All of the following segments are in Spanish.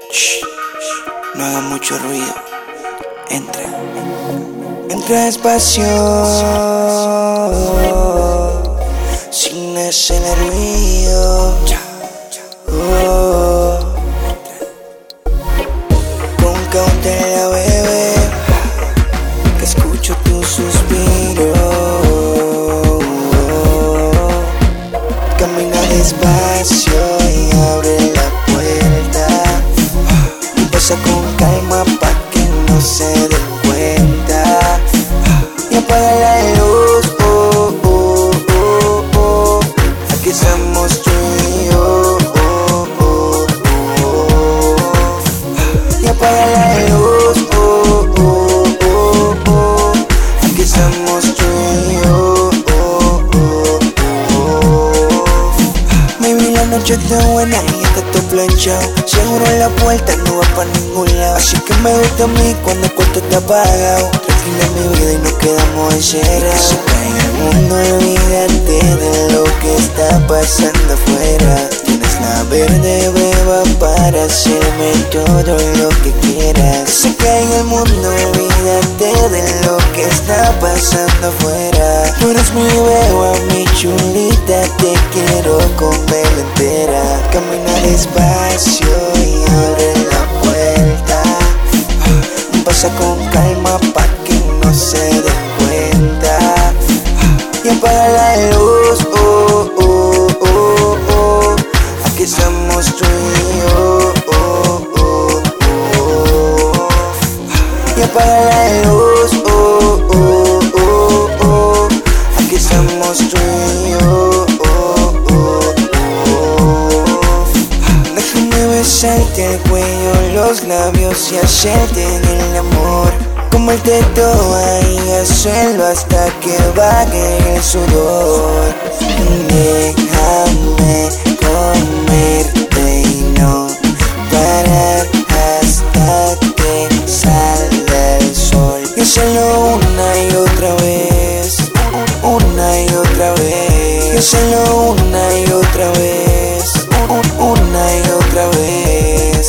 Shh, no haga mucho ruido. Entra, entra despacio, sin hacer ruido. Con cautela, bebé, que escucho tu suspiro. Camina despacio y abre la puerta. Pasa con calma pa' que no se den cuenta. Y apaga la luz, oh, oh, oh, oh. Aquí estamos tú y yo, oh, oh, oh. Y apaga la luz, oh, oh, oh, oh. Aquí estamos tú y yo, oh, oh, oh. Maybe la noche está buena y está todo planchado. Seguro en la puerta no va pa' ningún lado. Así que me gusta a mí cuando el cuarto está apagado. Tranquila mi vida y nos quedamos encerrados. Que se caiga el mundo, olvídate de lo que está pasando afuera. Tienes la verde beba para hacerme todo lo que quieras. Que se caiga el mundo, olvídate de lo que está pasando afuera. Tú eres mi beba, mi chulita, te quiero comer entera. Camina despacio y abre la puerta. Pasa con calma pa' que no se den cuenta. Y apaga la luz, oh, oh, oh, oh. Aquí estamos tú y yo, oh, oh, oh. Y apaga la luz, oh, oh, oh, oh. Aquí estamos tú y yo, oh, oh, oh. Déjame besarte el cuello, los labios y hacerte el amor. Como el teto ahí, hacerlo hasta que baje el sudor. Déjame comerte y no parar hasta que salga el sol. Y hacerlo una y otra vez, una y otra vez. Y hacerlo una y otra vez, una y otra vez.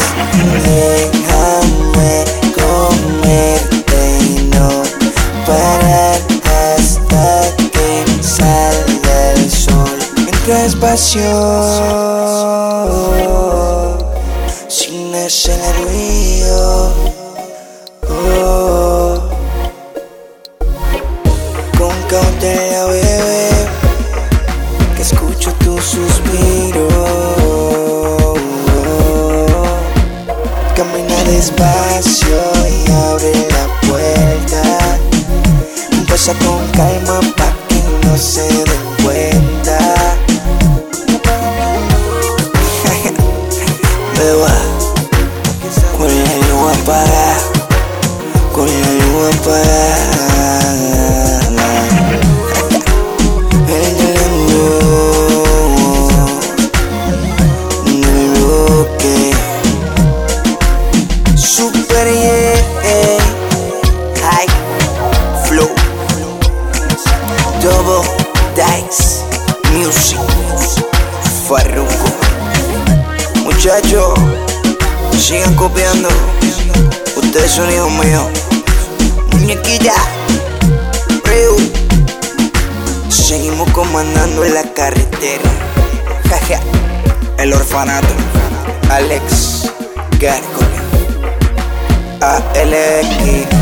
Déjame comerte y no parar hasta que salga el sol. Entra despacio, sin hacer ruido. Oh. Con cautela, bebé, que escucho tu suspiro. Camina despacio y abre la puerta. Pasa con calma pa' que no se den cuenta. Beba, con la luz apagada, con la luz apagada. El bloque super high flow, double dice music, Farruko. Muchachos, sigan copiando, ustedes son hijos míos. Muñequilla, Reu. Seguimos comandando en la carretera. Jaja, el orfanato. Alex Gárgola, ALX.